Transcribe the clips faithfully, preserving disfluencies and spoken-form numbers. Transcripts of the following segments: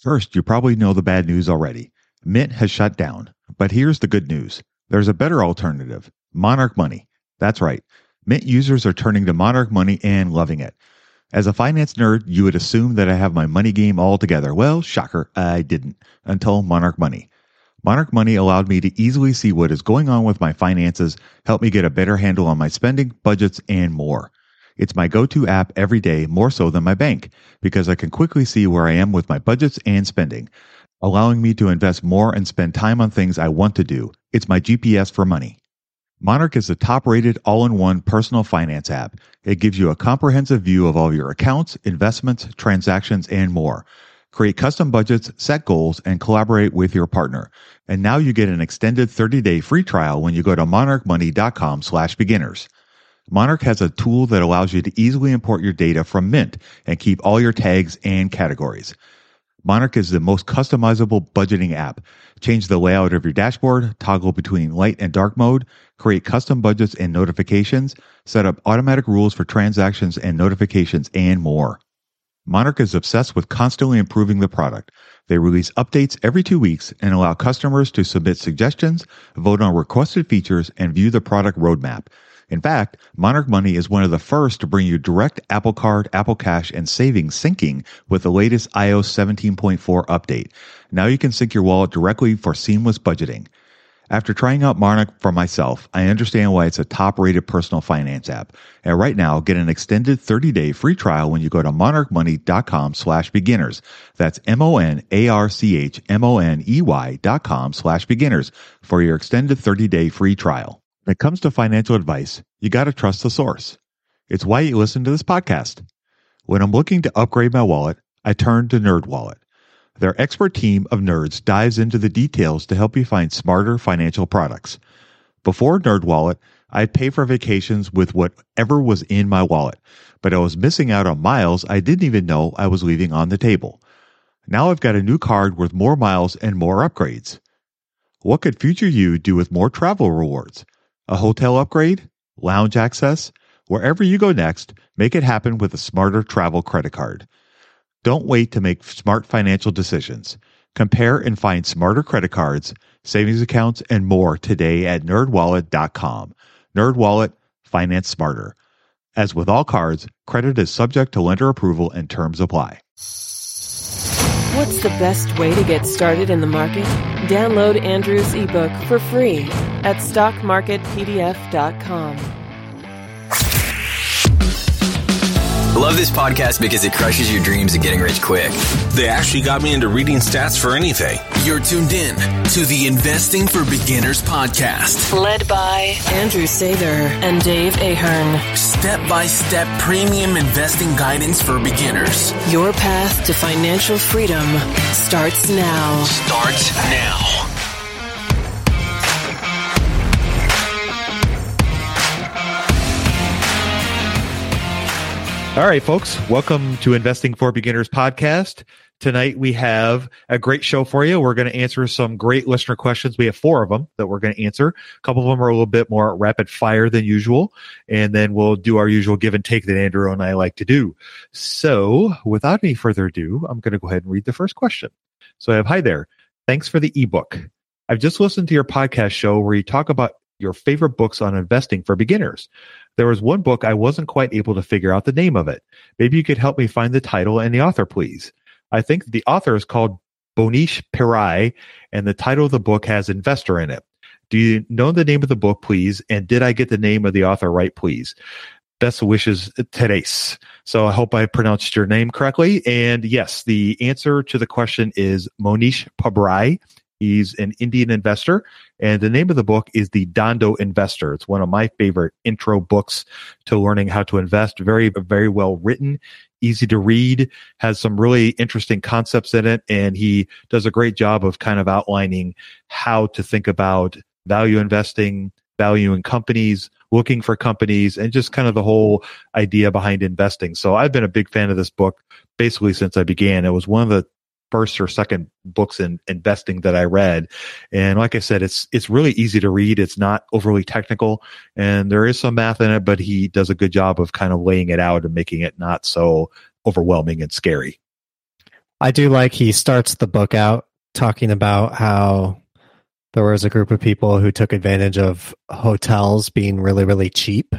First, you probably know the bad news already. Mint has shut down. But here's the good news. There's a better alternative. Monarch Money. That's right. Mint users are turning to Monarch Money and loving it. As a finance nerd, you would assume that I have my money game all together. Well, shocker, I didn't, until Monarch Money. Monarch Money allowed me to easily see what is going on with my finances, help me get a better handle on my spending, budgets, and more. It's my go-to app every day, more so than my bank, because I can quickly see where I am with my budgets and spending, allowing me to invest more and spend time on things I want to do. It's my G P S for money. Monarch is the top-rated all-in-one personal finance app. It gives you a comprehensive view of all your accounts, investments, transactions, and more. Create custom budgets, set goals, and collaborate with your partner. And now you get an extended thirty-day free trial when you go to monarchmoney.com slash beginners. Monarch has a tool that allows you to easily import your data from Mint and keep all your tags and categories. Monarch is the most customizable budgeting app. Change the layout of your dashboard, toggle between light and dark mode, create custom budgets and notifications, set up automatic rules for transactions and notifications, and more. Monarch is obsessed with constantly improving the product. They release updates every two weeks and allow customers to submit suggestions, vote on requested features, and view the product roadmap. In fact, Monarch Money is one of the first to bring you direct Apple Card, Apple Cash, and savings syncing with the latest i O S seventeen point four update. Now you can sync your wallet directly for seamless budgeting. After trying out Monarch for myself, I understand why it's a top-rated personal finance app. And right now, get an extended thirty-day free trial when you go to monarchmoney.com slash beginners. That's M-O-N-A-R-C-H-M-O-N-E-Y dot com slash beginners for your extended thirty-day free trial. When it comes to financial advice, you got to trust the source. It's why you listen to this podcast. When I'm looking to upgrade my wallet, I turn to NerdWallet. Their expert team of nerds dives into the details to help you find smarter financial products. Before NerdWallet, I'd pay for vacations with whatever was in my wallet, but I was missing out on miles I didn't even know I was leaving on the table. Now I've got a new card with more miles and more upgrades. What could future you do with more travel rewards? A hotel upgrade? Lounge access? Wherever you go next, make it happen with a smarter travel credit card. Don't wait to make smart financial decisions. Compare and find smarter credit cards, savings accounts, and more today at nerd wallet dot com. NerdWallet, finance smarter. As with all cards, credit is subject to lender approval and terms apply. What's the best way to get started in the market? Download Andrew's ebook for free at stock market p d f dot com. Love this podcast because it crushes your dreams of getting rich quick. They actually got me into reading stats for anything. You're tuned in to the Investing for Beginners podcast. Led by Andrew Sather and Dave Ahern. Step-by-step premium investing guidance for beginners. Your path to financial freedom starts now. Starts now. All right, folks, welcome to Investing for Beginners podcast. Tonight we have a great show for you. We're going to answer some great listener questions. We have four of them that we're going to answer. A couple of them are a little bit more rapid fire than usual. And then we'll do our usual give and take that Andrew and I like to do. So without any further ado, I'm going to go ahead and read the first question. So I have, hi there. Thanks for the ebook. I've just listened to your podcast show where you talk about your favorite books on investing for beginners. There was one book I wasn't quite able to figure out the name of it. Maybe you could help me find the title and the author, please. I think the author is called Mohnish Pabrai, and the title of the book has investor in it. Do you know the name of the book, please? And did I get the name of the author right, please? Best wishes, Therese. So I hope I pronounced your name correctly. And yes, the answer to the question is Mohnish Pabrai. He's an Indian investor, and the name of the book is The Dhandho Investor. It's one of my favorite intro books to learning how to invest. Very, very well written, easy to read, has some really interesting concepts in it, and he does a great job of kind of outlining how to think about value investing, value in companies, looking for companies, and just kind of the whole idea behind investing. So I've been a big fan of this book basically since I began. It was one of the first or second books in investing that I read. And like I said, it's it's really easy to read. It's not overly technical, and there is some math in it, but he does a good job of kind of laying it out and making it not so overwhelming and scary. I do like he starts the book out talking about how there was a group of people who took advantage of hotels being really, really cheap.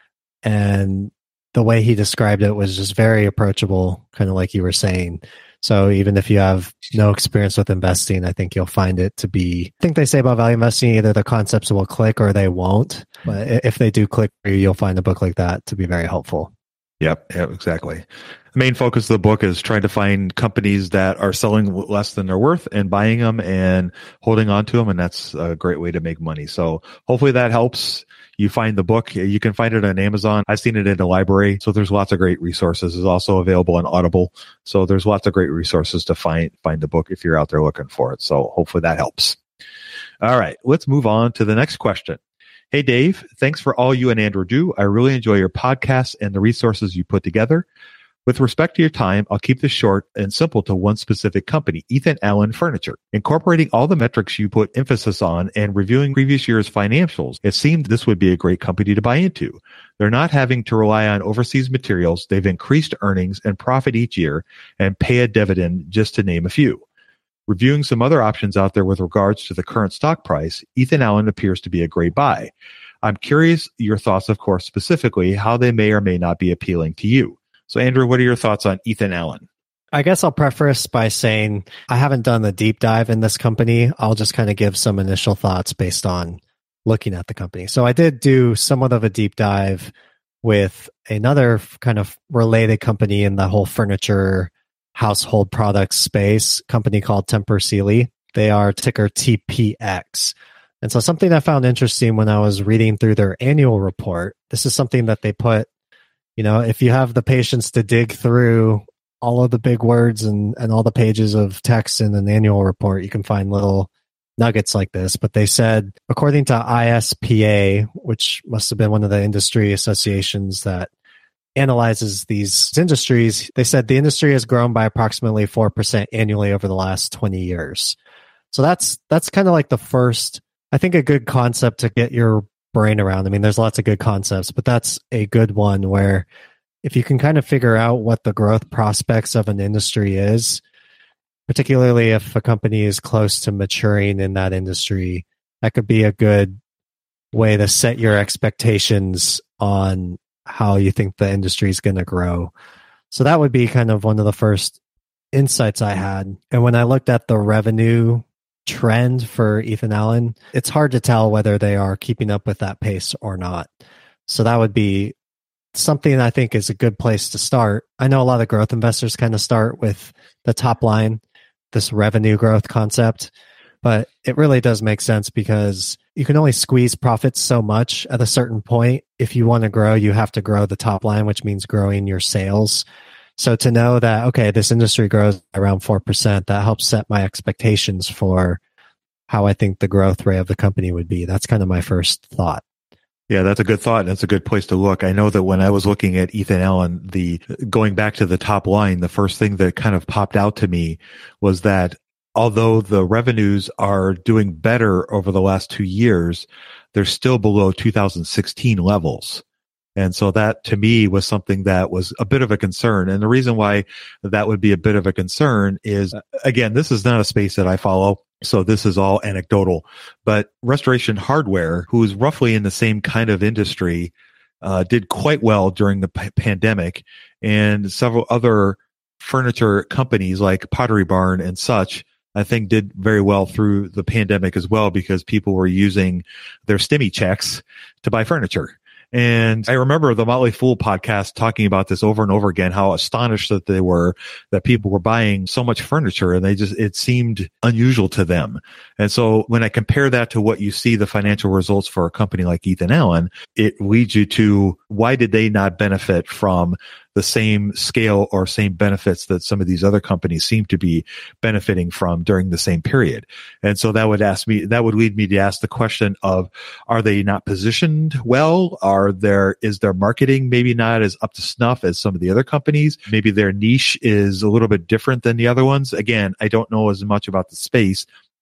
And the way he described it was just very approachable, kind of like you were saying. So even if you have no experience with investing, I think you'll find it to be, I think they say about value investing, either the concepts will click or they won't. But if they do click for you, you'll find a book like that to be very helpful. Yep, yep, exactly. The main focus of the book is trying to find companies that are selling less than they're worth and buying them and holding on to them. And that's a great way to make money. So hopefully that helps. You find the book. You can find it on Amazon. I've seen it in the library. So there's lots of great resources. It's also available on Audible. So there's lots of great resources to find, find the book if you're out there looking for it. So hopefully that helps. All right, let's move on to the next question. Hey, Dave, thanks for all you and Andrew do. I really enjoy your podcast and the resources you put together. With respect to your time, I'll keep this short and simple to one specific company, Ethan Allen Furniture. Incorporating all the metrics you put emphasis on and reviewing previous year's financials, it seemed this would be a great company to buy into. They're not having to rely on overseas materials. They've increased earnings and profit each year and pay a dividend, just to name a few. Reviewing some other options out there with regards to the current stock price, Ethan Allen appears to be a great buy. I'm curious your thoughts, of course, specifically how they may or may not be appealing to you. So, Andrew, what are your thoughts on Ethan Allen? I guess I'll preface by saying I haven't done the deep dive in this company. I'll just kind of give some initial thoughts based on looking at the company. So I did do somewhat of a deep dive with another kind of related company in the whole furniture household products space, company called Tempur Sealy. They are ticker T P X. And so something I found interesting when I was reading through their annual report, this is something that they put, you know, if you have the patience to dig through all of the big words and, and all the pages of text in an annual report, you can find little nuggets like this. But they said, according to I S P A, which must have been one of the industry associations that analyzes these industries, they said the industry has grown by approximately four percent annually over the last twenty years. So that's that's kind of like the first, I think, a good concept to get your brain around. I mean, there's lots of good concepts, but that's a good one where if you can kind of figure out what the growth prospects of an industry is, particularly if a company is close to maturing in that industry, that could be a good way to set your expectations on how you think the industry is going to grow. So that would be kind of one of the first insights I had. And when I looked at the revenue trend for Ethan Allen, it's hard to tell whether they are keeping up with that pace or not. So that would be something I think is a good place to start. I know a lot of growth investors kind of start with the top line, this revenue growth concept, but it really does make sense because you can only squeeze profits so much at a certain point. If you want to grow, you have to grow the top line, which means growing your sales. So to know that, okay, this industry grows around four percent, that helps set my expectations for how I think the growth rate of the company would be. That's kind of my first thought. Yeah, that's a good thought. That's a good place to look. I know that when I was looking at Ethan Allen, the going back to the top line, the first thing that kind of popped out to me was that although the revenues are doing better over the last two years, they're still below two thousand sixteen levels. And so that to me was something that was a bit of a concern. And the reason why that would be a bit of a concern is, again, this is not a space that I follow. So this is all anecdotal, but Restoration Hardware, who is roughly in the same kind of industry, uh, did quite well during the p- pandemic, and several other furniture companies like Pottery Barn and such, I think, did very well through the pandemic as well, because people were using their stimmy checks to buy furniture. And I remember the Motley Fool podcast talking about this over and over again, how astonished that they were that people were buying so much furniture, and they just, it seemed unusual to them. And so when I compare that to what you see the financial results for a company like Ethan Allen, it leads you to, why did they not benefit from the same scale or same benefits that some of these other companies seem to be benefiting from during the same period? And so that would ask me, that would lead me to ask the question of, are they not positioned well? Are there, is their marketing maybe not as up to snuff as some of the other companies? Maybe their niche is a little bit different than the other ones. Again, I don't know as much about the space,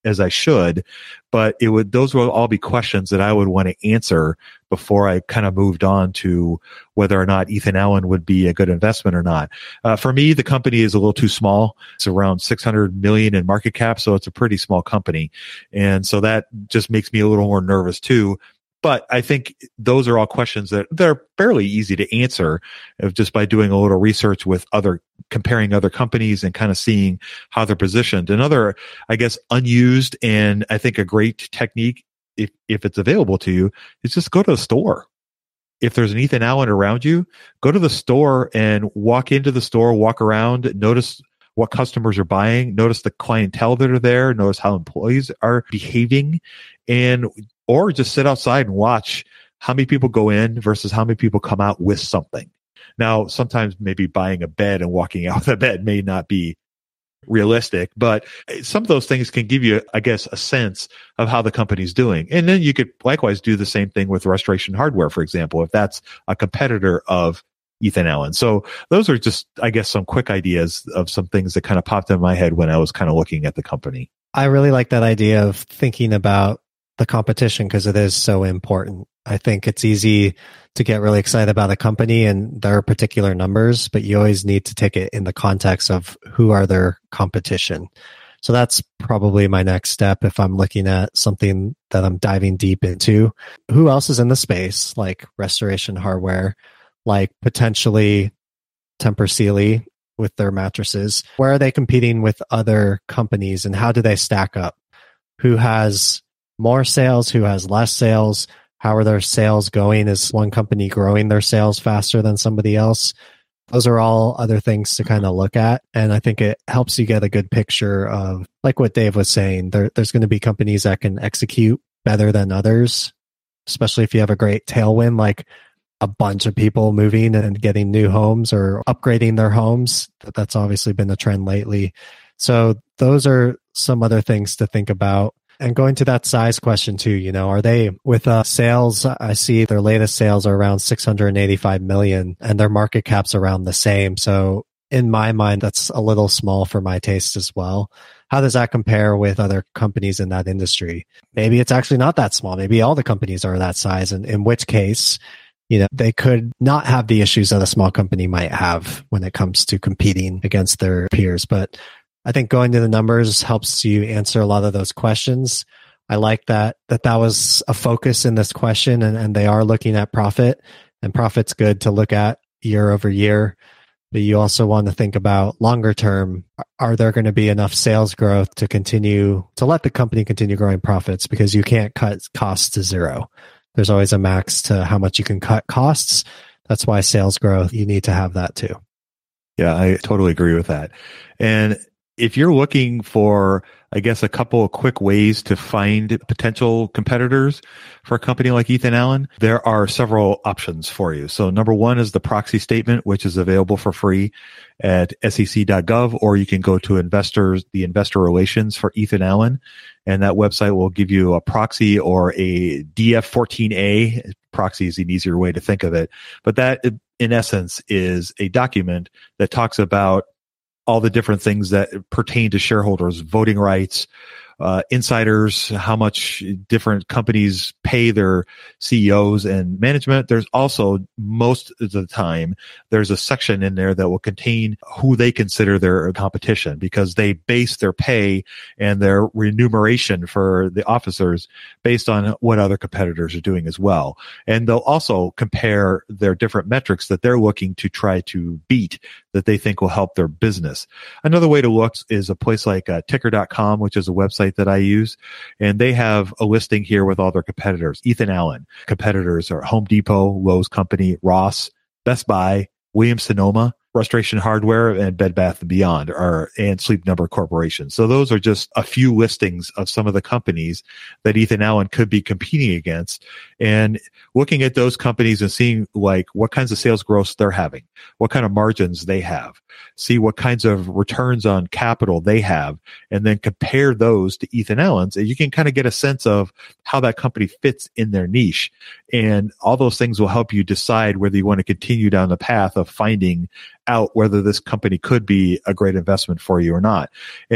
as I should, but it would, those will all be questions that I would want to answer before I kind of moved on to whether or not Ethan Allen would be a good investment or not. Uh, for me, the company is a little too small. It's around six hundred million in market cap. So it's a pretty small company. And so that just makes me a little more nervous too. But I think those are all questions that they're fairly easy to answer just by doing a little research with other, comparing other companies and kind of seeing how they're positioned. Another, I guess, unused and I think a great technique, if, if it's available to you, is just go to the store. If there's an Ethan Allen around you, go to the store and walk into the store, walk around, notice what customers are buying, notice the clientele that are there, notice how employees are behaving, and or just sit outside and watch how many people go in versus how many people come out with something. Now, sometimes maybe buying a bed and walking out of the bed may not be realistic, but some of those things can give you, I guess, a sense of how the company's doing. And then you could likewise do the same thing with Restoration Hardware, for example, if that's a competitor of Ethan Allen. So those are just, I guess, some quick ideas of some things that kind of popped in my head when I was kind of looking at the company. I really like that idea of thinking about the competition because it is so important. I think it's easy to get really excited about a company and there are particular numbers, but you always need to take it in the context of who are their competition. So that's probably my next step if I'm looking at something that I'm diving deep into. Who else is in the space, like Restoration Hardware, like potentially Tempur Sealy with their mattresses? Where are they competing with other companies and how do they stack up? Who has more sales? Who has less sales? How are their sales going? Is one company growing their sales faster than somebody else? Those are all other things to kind of look at. And I think it helps you get a good picture of, like what Dave was saying, there, there's going to be companies that can execute better than others, especially if you have a great tailwind, like a bunch of people moving and getting new homes or upgrading their homes. That's obviously been a trend lately. So those are some other things to think about. And going to that size question too, you know, are they with uh, sales? I see their latest sales are around six hundred eighty-five million and their market cap's around the same. So in my mind, that's a little small for my taste as well. How does that compare with other companies in that industry? Maybe it's actually not that small. Maybe all the companies are that size. And in which case, you know, they could not have the issues that a small company might have when it comes to competing against their peers. But I think going to the numbers helps you answer a lot of those questions. I like that that, that was a focus in this question, and, and they are looking at profit, and profit's good to look at year over year. But you also want to think about longer term. Are there going to be enough sales growth to continue to let the company continue growing profits? Because you can't cut costs to zero. There's always a max to how much you can cut costs. That's why sales growth, you need to have that too. Yeah, I totally agree with that. And if you're looking for, I guess, a couple of quick ways to find potential competitors for a company like Ethan Allen, there are several options for you. So number one is the proxy statement, which is available for free at S E C dot gov, or you can go to investors, the investor relations for Ethan Allen. And that website will give you a proxy or a D F fourteen A. Proxy is an easier way to think of it. But that, in essence, is a document that talks about all the different things that pertain to shareholders, voting rights, uh, insiders, how much different companies pay their C E Os and management. There's also, most of the time, there's a section in there that will contain who they consider their competition, because they base their pay and their remuneration for the officers based on what other competitors are doing as well. And they'll also compare their different metrics that they're looking to try to beat that they think will help their business. Another way to look is a place like uh, ticker dot com, which is a website that I use. And they have a listing here with all their competitors. Ethan Allen. Competitors are Home Depot, Lowe's Company, Ross, Best Buy, Williams-Sonoma, Restoration Hardware, and Bed Bath and Beyond, are, and Sleep Number Corporation. So those are just a few listings of some of the companies that Ethan Allen could be competing against. And looking at those companies and seeing like what kinds of sales growth they're having, what kind of margins they have, see what kinds of returns on capital they have, and then compare those to Ethan Allen's, and you can kind of get a sense of how that company fits in their niche. And all those things will help you decide whether you want to continue down the path of finding out whether this company could be a great investment for you or not. And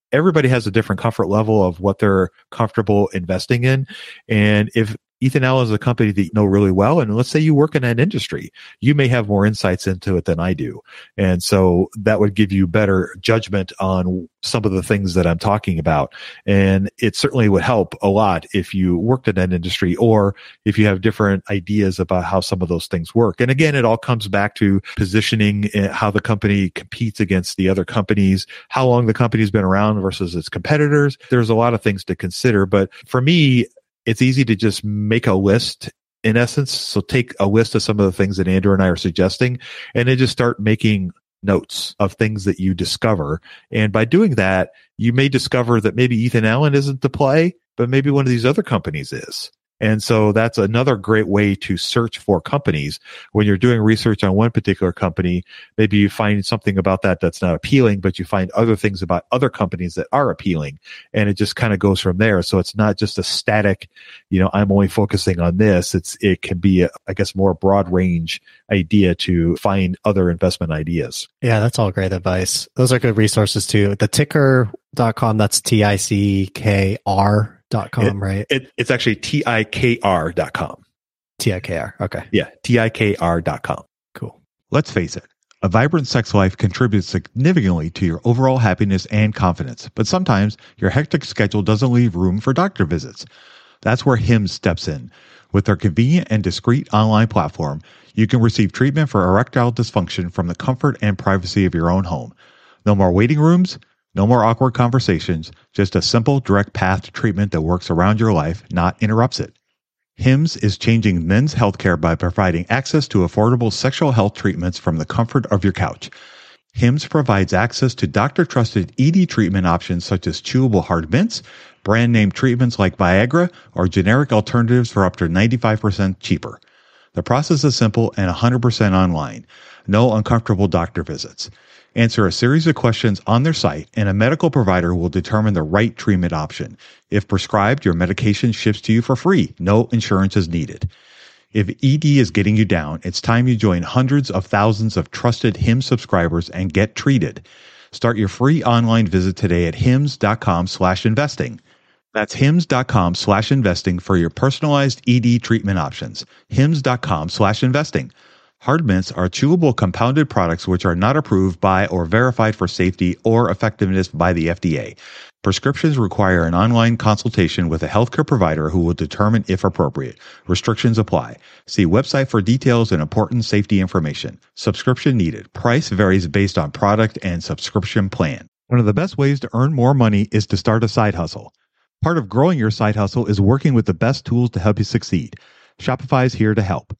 everybody has a different comfort level of what they're comfortable investing in. And if Ethan Allen is a company that you know really well, and let's say you work in that industry, you may have more insights into it than I do. And so that would give you better judgment on some of the things that I'm talking about. And it certainly would help a lot if you worked in that industry or if you have different ideas about how some of those things work. And again, it all comes back to positioning, how the company competes against the other companies, how long the company's been around versus its competitors. There's a lot of things to consider. But for me, it's easy to just make a list in essence. So take a list of some of the things that Andrew and I are suggesting, and then just start making notes of things that you discover. And by doing that, you may discover that maybe Ethan Allen isn't the play, but maybe one of these other companies is. And so that's another great way to search for companies. When you're doing research on one particular company, maybe you find something about that that's not appealing, but you find other things about other companies that are appealing. And it just kind of goes from there. So it's not just a static, you know, I'm only focusing on this. It's, it can be, a, I guess, more broad range idea to find other investment ideas. Yeah, that's all great advice. Those are good resources too. The ticker dot com, that's T I C K R dot com, it, right? It, it's actually T I K R dot com. T I K R. Okay. Yeah. T I K R dot com. Cool. Let's face it. A vibrant sex life contributes significantly to your overall happiness and confidence, but sometimes your hectic schedule doesn't leave room for doctor visits. That's where Hims steps in. With their convenient and discreet online platform, you can receive treatment for erectile dysfunction from the comfort and privacy of your own home. No more waiting rooms. No more awkward conversations, just a simple, direct path to treatment that works around your life, not interrupts it. Hims is changing men's healthcare by providing access to affordable sexual health treatments from the comfort of your couch. Hims provides access to doctor-trusted E D treatment options such as chewable hard mints, brand-name treatments like Viagra, or generic alternatives for up to ninety-five percent cheaper. The process is simple and one hundred percent online. No uncomfortable doctor visits. Answer a series of questions on their site, and a medical provider will determine the right treatment option. If prescribed, your medication ships to you for free. No insurance is needed. If E D is getting you down, it's time you join hundreds of thousands of trusted Hims subscribers and get treated. Start your free online visit today at hims dot com slash investing. That's hims dot com slash investing for your personalized E D treatment options. hims dot com slash investing. Hard mints are chewable compounded products which are not approved by or verified for safety or effectiveness by the F D A. Prescriptions require an online consultation with a healthcare provider who will determine if appropriate. Restrictions apply. See website for details and important safety information. Subscription needed. Price varies based on product and subscription plan. One of the best ways to earn more money is to start a side hustle. Part of growing your side hustle is working with the best tools to help you succeed. Shopify is here to help.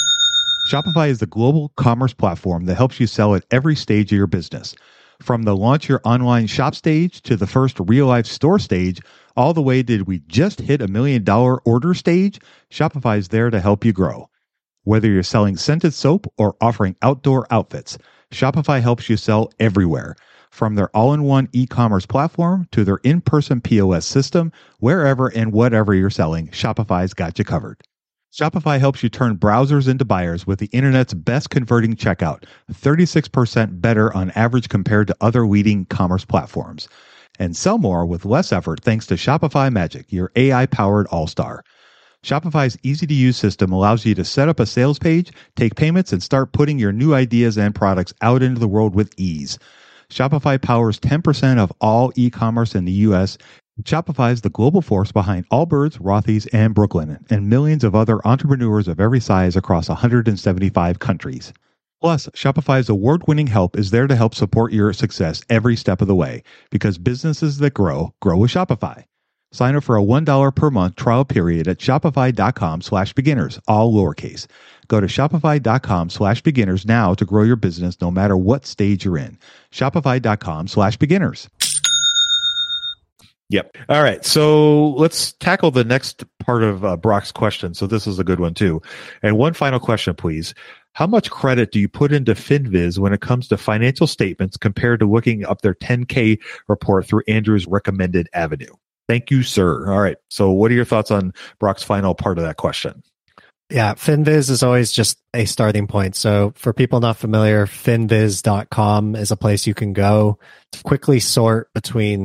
Shopify is the global commerce platform that helps you sell at every stage of your business. From the launch your online shop stage to the first real-life store stage, all the way did we just hit a million dollar order stage, Shopify is there to help you grow. Whether you're selling scented soap or offering outdoor outfits, Shopify helps you sell everywhere. From their all-in-one e-commerce platform to their in-person P O S system, wherever and whatever you're selling, Shopify's got you covered. Shopify helps you turn browsers into buyers with the internet's best converting checkout, thirty-six percent better on average compared to other leading commerce platforms. And sell more with less effort thanks to Shopify Magic, your A I-powered all-star. Shopify's easy-to-use system allows you to set up a sales page, take payments, and start putting your new ideas and products out into the world with ease. Shopify powers ten percent of all e-commerce in the U S. Shopify is the global force behind Allbirds, Rothy's, and Brooklinen, and millions of other entrepreneurs of every size across one hundred seventy-five countries. Plus, Shopify's award-winning help is there to help support your success every step of the way, because businesses that grow, grow with Shopify. Sign up for a one dollar per month trial period at shopify.com slash beginners, all lowercase. Go to shopify.com slash beginners now to grow your business no matter what stage you're in. Shopify.com slash beginners. Yep. All right. So let's tackle the next part of uh, Brock's question. So this is a good one too. And one final question, please. How much credit do you put into FinViz when it comes to financial statements compared to looking up their ten K report through Andrew's recommended avenue? Thank you, sir. All right. So what are your thoughts on Brock's final part of that question? Yeah, FinViz is always just a starting point. So for people not familiar, finviz dot com is a place you can go to quickly sort between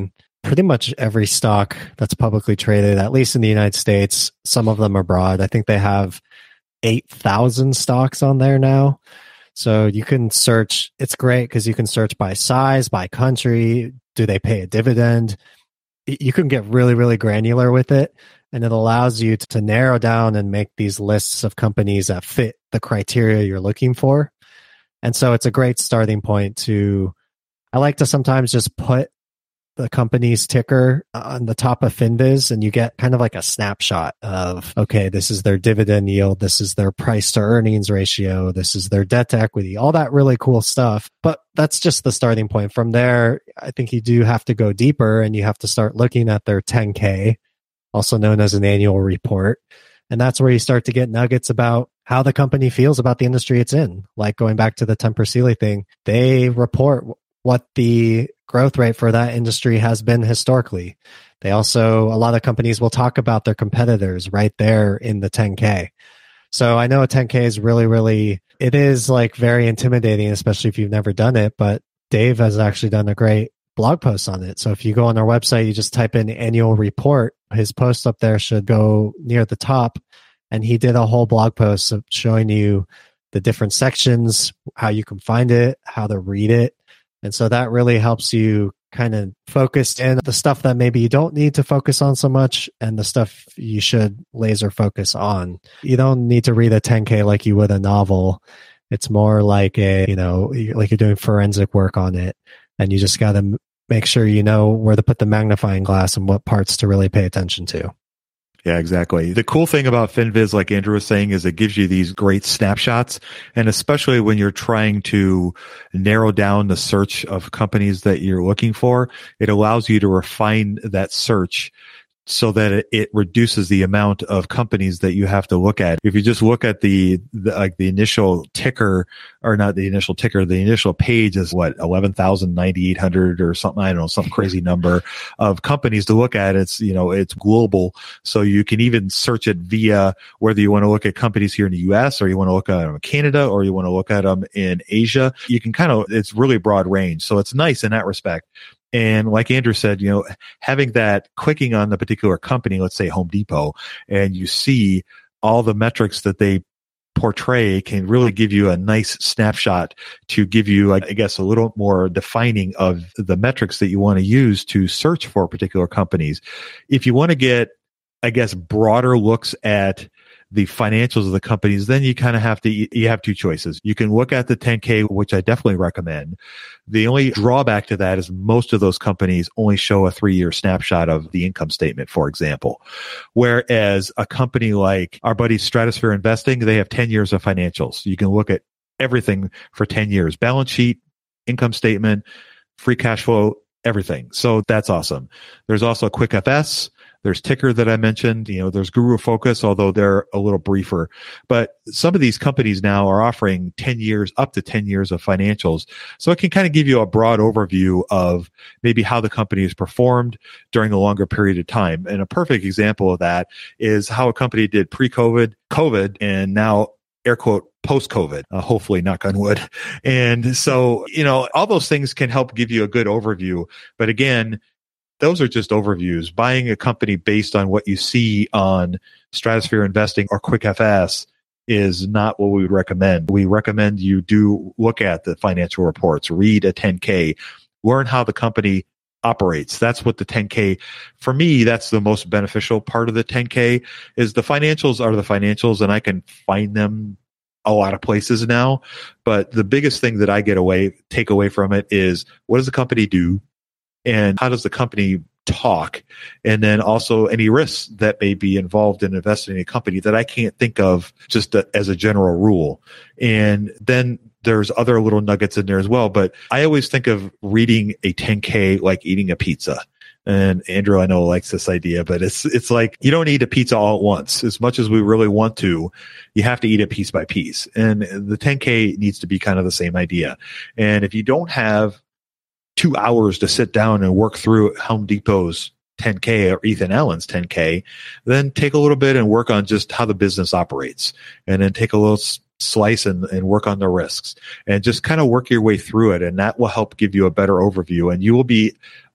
pretty much every stock that's publicly traded, at least in the United States. Some of them abroad. I think they have eight thousand stocks on there now. So you can search. It's great because you can search by size, by country. Do they pay a dividend? You can get really, really granular with it. And it allows you to narrow down and make these lists of companies that fit the criteria you're looking for. And so it's a great starting point to, I like to sometimes just put the company's ticker on the top of FinViz, and you get kind of like a snapshot of, okay, this is their dividend yield, this is their price to earnings ratio, this is their debt to equity, all that really cool stuff. But that's just the starting point. From there, I think you do have to go deeper, and you have to start looking at their ten K, also known as an annual report. And that's where you start to get nuggets about how the company feels about the industry it's in. Like going back to the Tempur Sealy thing, they report what the growth rate for that industry has been historically. They also, a lot of companies will talk about their competitors right there in the ten K. So I know a ten K is really, really, it is like very intimidating, especially if you've never done it, but Dave has actually done a great blog post on it. So if you go on our website, you just type in annual report, his post up there should go near the top. And he did a whole blog post of showing you the different sections, how you can find it, how to read it. And so that really helps you kind of focus in the stuff that maybe you don't need to focus on so much and the stuff you should laser focus on. You don't need to read a ten K like you would a novel. It's more like a, you know, like you're doing forensic work on it. And you just got to make sure you know where to put the magnifying glass and what parts to really pay attention to. Yeah, exactly. The cool thing about FinViz, like Andrew was saying, is it gives you these great snapshots. And especially when you're trying to narrow down the search of companies that you're looking for, it allows you to refine that search so that it, it reduces the amount of companies that you have to look at. If you just look at the, the like the initial ticker, or not the initial ticker, the initial page is what, eleven thousand ninety-eight hundred or something, I don't know, some crazy number of companies to look at. It's, you know, it's global. So you can even search it via whether you want to look at companies here in the U S or you want to look at them in Canada or you want to look at them in Asia. You can kind of, it's really broad range. So it's nice in that respect. And like Andrew said, you know, having that, clicking on the particular company, let's say Home Depot, and you see all the metrics that they portray can really give you a nice snapshot to give you, I guess, a little more defining of the metrics that you want to use to search for particular companies. If you want to get, I guess, broader looks at the financials of the companies, then you kind of have to, you have two choices. You can look at the ten K, which I definitely recommend. The only drawback to that is most of those companies only show a three-year snapshot of the income statement, for example. Whereas a company like our buddy Stratosphere Investing, they have ten years of financials. You can look at everything for ten years, balance sheet, income statement, free cash flow, everything. So that's awesome. There's also QuickFS. There's Ticker that I mentioned, you know, there's Guru Focus, although they're a little briefer. But some of these companies now are offering ten years, up to ten years of financials. So it can kind of give you a broad overview of maybe how the company has performed during a longer period of time. And a perfect example of that is how a company did pre-COVID, COVID, and now air quote, post-COVID, uh, hopefully knock on wood. And so, you know, all those things can help give you a good overview. But again, those are just overviews. Buying a company based on what you see on Stratosphere Investing or QuickFS is not what we would recommend. We recommend you do look at the financial reports, read a ten K, learn how the company operates. That's what the ten K, for me, that's the most beneficial part of the ten K is the financials are the financials, and I can find them a lot of places now. But the biggest thing that I get away, take away from it is, what does the company do? And how does the company talk? And then also any risks that may be involved in investing in a company that I can't think of just a, as a general rule. And then there's other little nuggets in there as well. But I always think of reading a ten K like eating a pizza. And Andrew, I know, likes this idea, but it's it's like you don't eat a pizza all at once. As much as we really want to, you have to eat it piece by piece. And the ten K needs to be kind of the same idea. And if you don't have two hours to sit down and work through Home Depot's ten K or Ethan Allen's ten K, then take a little bit and work on just how the business operates, and then take a little slice and, and work on the risks, and just kind of work your way through it. And that will help give you a better overview, and you will be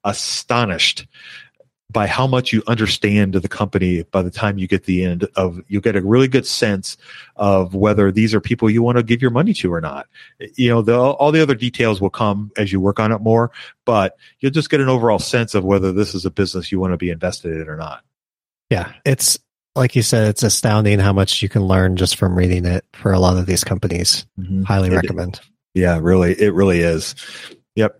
astonished by how much you understand the company by the time you get the end of, you get a really good sense of whether these are people you want to give your money to or not. You know, the, all the other details will come as you work on it more, but you'll just get an overall sense of whether this is a business you want to be invested in or not. Yeah. It's like you said, it's astounding how much you can learn just from reading it for a lot of these companies. Mm-hmm. Highly it, recommend. Yeah, really. It really is. Yep.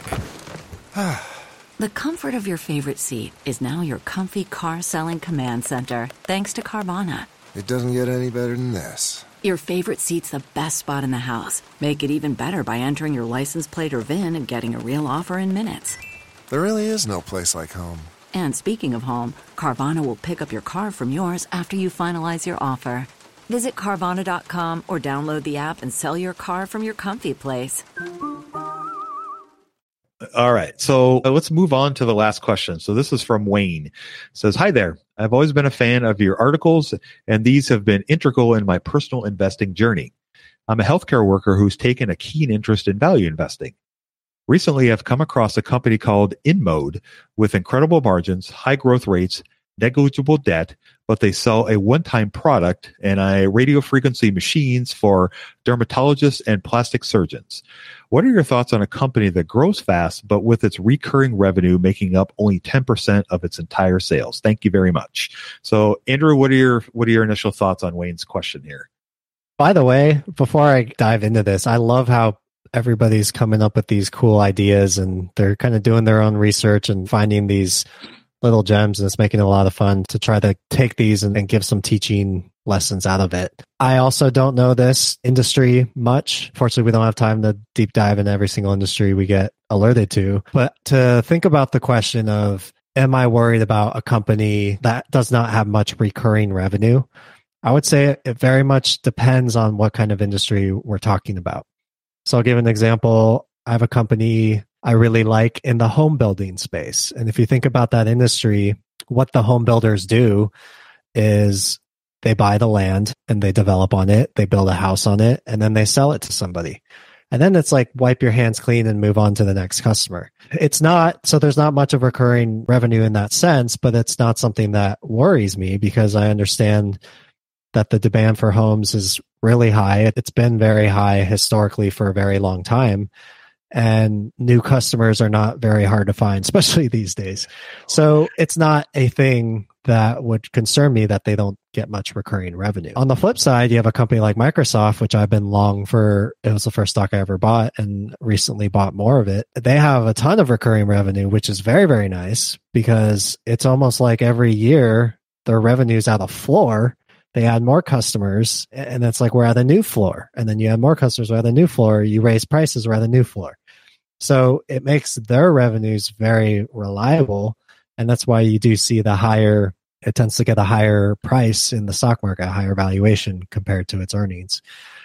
The comfort of your favorite seat is now your comfy car selling command center, thanks to Carvana. It doesn't get any better than this. Your favorite seat's the best spot in the house. Make it even better by entering your license plate or V I N and getting a real offer in minutes. There really is no place like home. And speaking of home, Carvana will pick up your car from yours after you finalize your offer. Visit Carvana dot com or download the app and sell your car from your comfy place. All right. So uh, let's move on to the last question. So this is from Wayne. It says, hi there. I've always been a fan of your articles, and these have been integral in my personal investing journey. I'm a healthcare worker who's taken a keen interest in value investing. Recently, I've come across a company called InMode with incredible margins, high growth rates, negligible debt, but they sell a one-time product and a radio frequency machines for dermatologists and plastic surgeons. What are your thoughts on a company that grows fast, but with its recurring revenue making up only ten percent of its entire sales? Thank you very much. So, Andrew, what are your what are your initial thoughts on Wayne's question here? By the way, before I dive into this, I love how everybody's coming up with these cool ideas and they're kind of doing their own research and finding these little gems, and it's making it a lot of fun to try to take these and, and give some teaching lessons out of it. I also don't know this industry much. Fortunately, we don't have time to deep dive in every single industry we get alerted to. But to think about the question of, am I worried about a company that does not have much recurring revenue? I would say it very much depends on what kind of industry we're talking about. So I'll give an example. I have a company I really like in the home building space. And if you think about that industry, what the home builders do is they buy the land and they develop on it, they build a house on it, and then they sell it to somebody. And then it's like wipe your hands clean and move on to the next customer. It's not, so there's not much of recurring revenue in that sense, but it's not something that worries me because I understand that the demand for homes is really high. It's been very high historically for a very long time. And new customers are not very hard to find, especially these days. So it's not a thing that would concern me that they don't get much recurring revenue. On the flip side, you have a company like Microsoft, which I've been long for. It was the first stock I ever bought and recently bought more of it. They have a ton of recurring revenue, which is very, very nice because it's almost like every year their revenue's at a floor. They add more customers and it's like we're at a new floor. And then you add more customers, we're at a new floor. You raise prices, we're at a new floor. So it makes their revenues very reliable. And that's why you do see the higher, it tends to get a higher price in the stock market, a higher valuation compared to its earnings.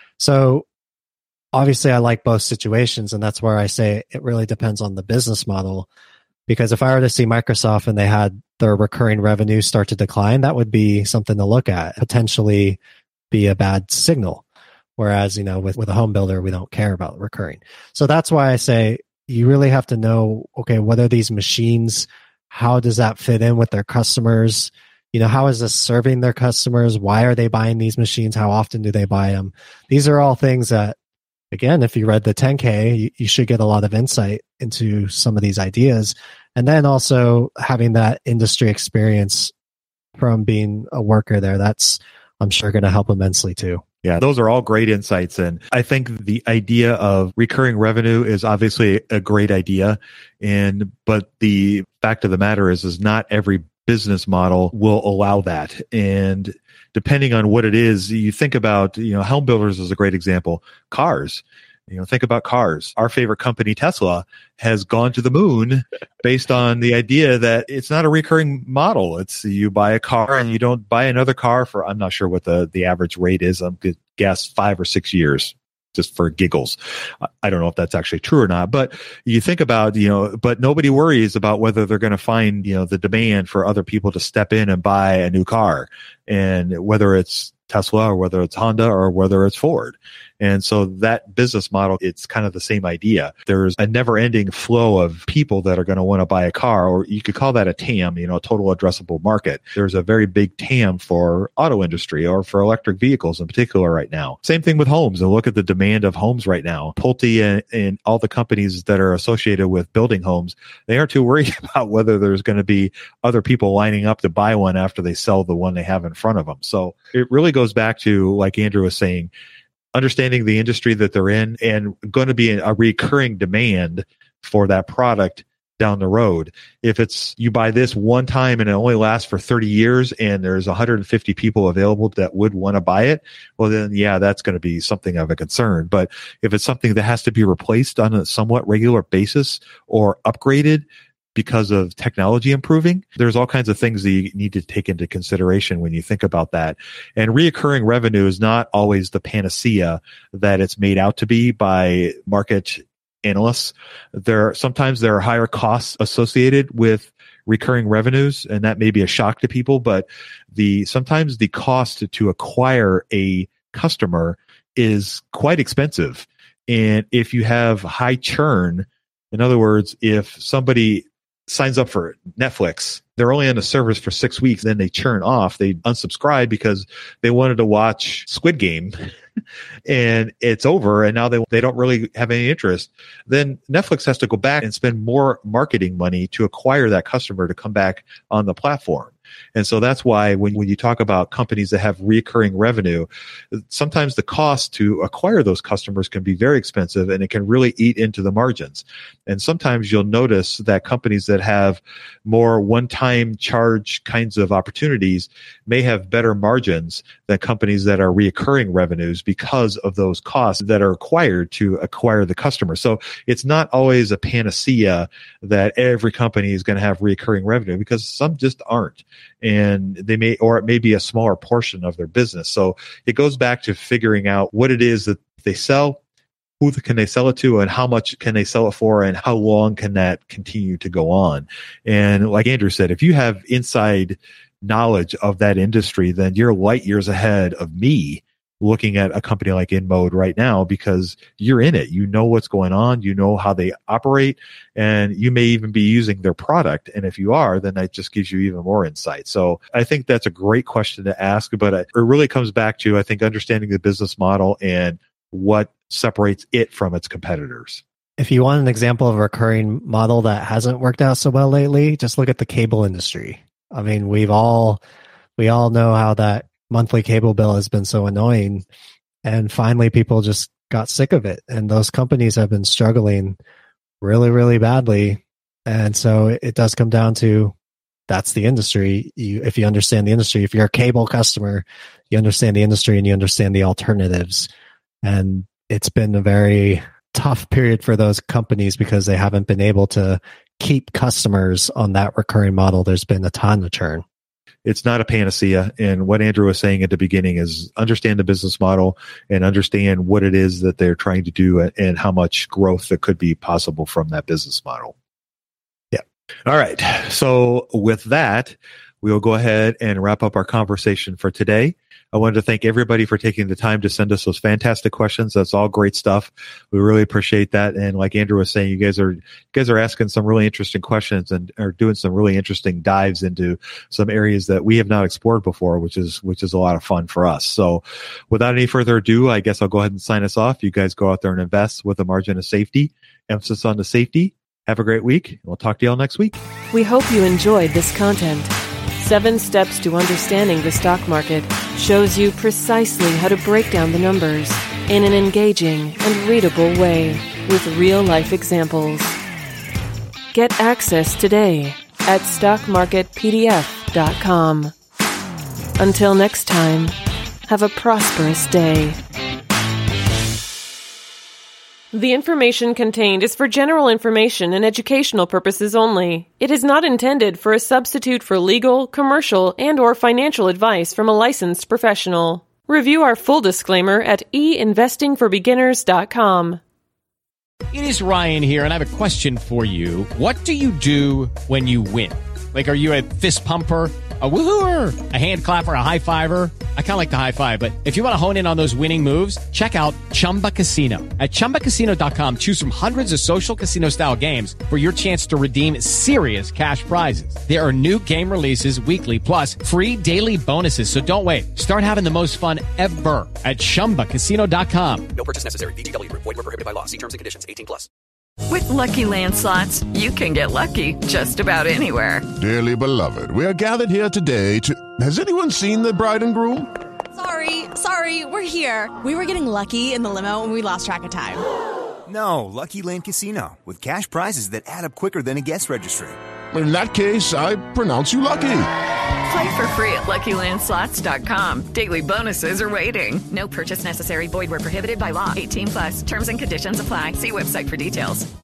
So obviously I like both situations. And that's where I say it really depends on the business model. Because if I were to see Microsoft and they had their recurring revenue start to decline, that would be something to look at, potentially be a bad signal. Whereas, you know, with, with a home builder, we don't care about recurring. So that's why I say you really have to know, okay, what are these machines? How does that fit in with their customers? You know, how is this serving their customers? Why are they buying these machines? How often do they buy them? These are all things that, again, if you read the ten K, you, you should get a lot of insight into some of these ideas. And then also having that industry experience from being a worker there, that's, I'm sure, going to help immensely too. Yeah, those are all great insights. And I think the idea of recurring revenue is obviously a great idea. And, but the fact of the matter is, is not every business model will allow that. And depending on what it is, you think about, you know, home builders is a great example. Cars, you know, think about cars. Our favorite company, Tesla, has gone to the moon based on the idea that it's not a recurring model. It's you buy a car and you don't buy another car for, I'm not sure what the, the average rate is. I'm going to guess five or six years. Just for giggles. I don't know if that's actually true or not, but you think about, you know, but nobody worries about whether they're going to find, you know, the demand for other people to step in and buy a new car, and whether it's Tesla or whether it's Honda or whether it's Ford. And so that business model, it's kind of the same idea. There's a never ending flow of people that are going to want to buy a car, or you could call that a T A M, you know, total addressable market. There's a very big T A M for auto industry or for electric vehicles in particular right now. Same thing with homes. And look at the demand of homes right now. Pulte and, and all the companies that are associated with building homes, they aren't too worried about whether there's going to be other people lining up to buy one after they sell the one they have in front of them. So it really goes back to, like Andrew was saying, understanding the industry that they're in and going to be a recurring demand for that product down the road. If it's you buy this one time and it only lasts for thirty years and there's one hundred fifty people available that would want to buy it, well then yeah, that's going to be something of a concern. But if it's something that has to be replaced on a somewhat regular basis or upgraded because of technology improving, there's all kinds of things that you need to take into consideration when you think about that. And reoccurring revenue is not always the panacea that it's made out to be by market analysts. There sometimes there are higher costs associated with recurring revenues, and that may be a shock to people, but the sometimes the cost to, to acquire a customer is quite expensive. And if you have high churn, in other words, if somebody signs up for Netflix, they're only on the service for six weeks, then they churn off, they unsubscribe because they wanted to watch Squid Game and it's over and now they they don't really have any interest, then Netflix has to go back and spend more marketing money to acquire that customer to come back on the platform. And so that's why when, when you talk about companies that have recurring revenue, sometimes the cost to acquire those customers can be very expensive and it can really eat into the margins. And sometimes you'll notice that companies that have more one-time charge kinds of opportunities may have better margins than companies that are recurring revenues because of those costs that are acquired to acquire the customer. So it's not always a panacea that every company is going to have recurring revenue, because some just aren't. And they may, or it may be a smaller portion of their business. So it goes back to figuring out what it is that they sell, who can they sell it to, and how much can they sell it for, and how long can that continue to go on. And like Andrew said, if you have inside knowledge of that industry, then you're light years ahead of me looking at a company like InMode right now, because you're in it. You know what's going on. You know how they operate, and you may even be using their product. And if you are, then that just gives you even more insight. So I think that's a great question to ask, but it really comes back to, I think, understanding the business model and what separates it from its competitors. If you want an example of a recurring model that hasn't worked out so well lately, just look at the cable industry. I mean, we've all, we all know how that monthly cable bill has been so annoying, and finally people just got sick of it, and those companies have been struggling really, really badly. And so it, it does come down to, that's the industry. You, if you understand the industry, if you're a cable customer, you understand the industry and you understand the alternatives. And it's been a very tough period for those companies because they haven't been able to keep customers on that recurring model. There's been a ton of churn. It's not a panacea. And what Andrew was saying at the beginning is understand the business model and understand what it is that they're trying to do and how much growth that could be possible from that business model. Yeah. All right. So with that, we'll go ahead and wrap up our conversation for today. I wanted to thank everybody for taking the time to send us those fantastic questions. That's all great stuff. We really appreciate that. And like Andrew was saying, you guys are you guys are asking some really interesting questions and are doing some really interesting dives into some areas that we have not explored before, which is which is a lot of fun for us. So without any further ado, I guess I'll go ahead and sign us off. You guys go out there and invest with a margin of safety, emphasis on the safety. Have a great week. We'll talk to you all next week. We hope you enjoyed this content. Seven Steps to Understanding the Stock Market shows you precisely how to break down the numbers in an engaging and readable way with real-life examples. Get access today at stock market p d f dot com. Until next time, have a prosperous day. The information contained is for general information and educational purposes only. It is not intended for a substitute for legal, commercial, and or financial advice from a licensed professional. Review our full disclaimer at e investing for beginners dot com. It is Ryan here, and I have a question for you. What do you do when you win? Like, are you a fist pumper? A woohooer, a hand clapper, a high fiver. I kind of like the high five, but if you want to hone in on those winning moves, check out Chumba Casino. At chumba casino dot com, choose from hundreds of social casino style games for your chance to redeem serious cash prizes. There are new game releases weekly, plus free daily bonuses. So don't wait. Start having the most fun ever at chumba casino dot com. No purchase necessary. V G W Group. Void where prohibited by law. See terms and conditions. eighteen plus. With Lucky Land Slots, you can get lucky just about anywhere. Dearly beloved, we are gathered here today to... Has anyone seen the bride and groom? Sorry, sorry, we're here. We were getting lucky in the limo and we lost track of time. No, Lucky Land Casino, with cash prizes that add up quicker than a guest registry. In that case, I pronounce you lucky. Play for free at lucky land slots dot com. Daily bonuses are waiting. No purchase necessary. Void where prohibited by law. eighteen plus. Terms and conditions apply. See website for details.